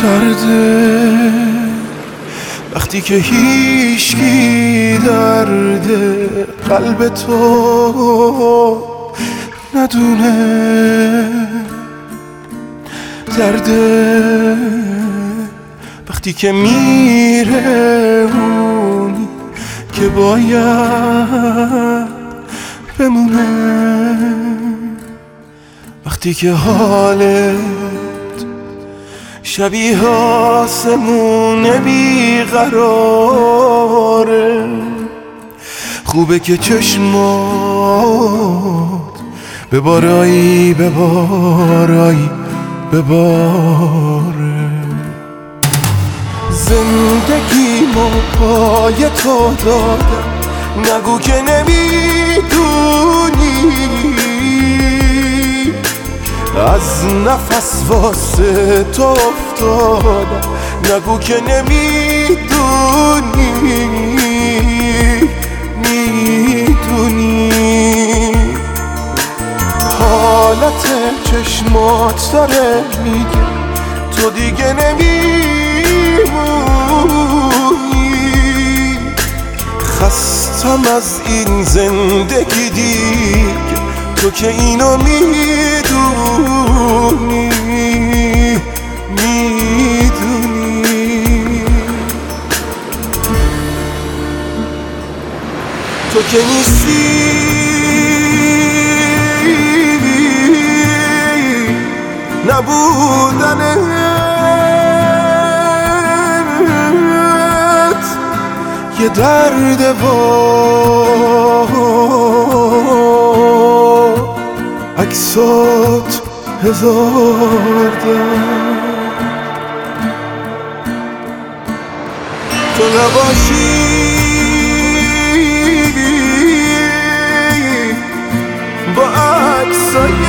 سرده وقتی که هیچکی درد قلب تو ندونه، درده وقتی که میره اونی که باید بمونه، وقتی که حالت شبیه آسمون بیقراره، خوبه که چشمات ببارایی ببارایی بباره. زندگیمو پای تو دادم، نگو که نمیدونی از نفس واسه تو افتادم، نگو که نمیدونی میدونی. حالت چشمات داره میگه تو دیگه نمیمونی، خستم از این زندگی دیگه، تو که اینو میدونی میدونی. تو که نیستی نبودنت یه درد و عکسات هزار درد. تو نباشی با عکسای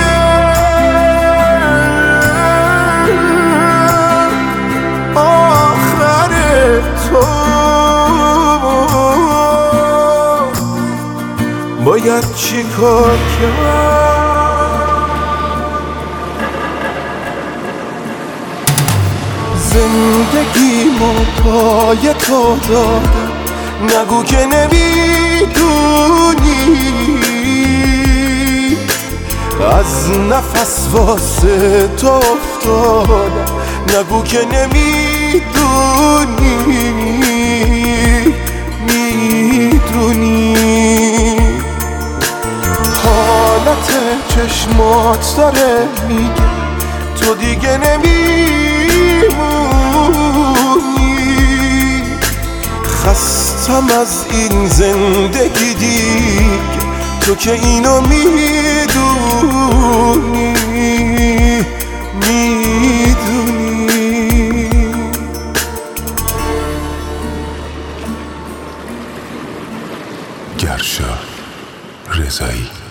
آخر تو باید چی کار کرد؟ زندگیمو پای تو دادم، نگو که نمیدونی از نفس واسه تو افتادم، نگو که نمیدونی میدونی. حالت چشمات داره میگه تو دیگه نمیمونی، خستم از این زندگی دیگه، تو که اینو میدونی میدونی. گرشا رضایی.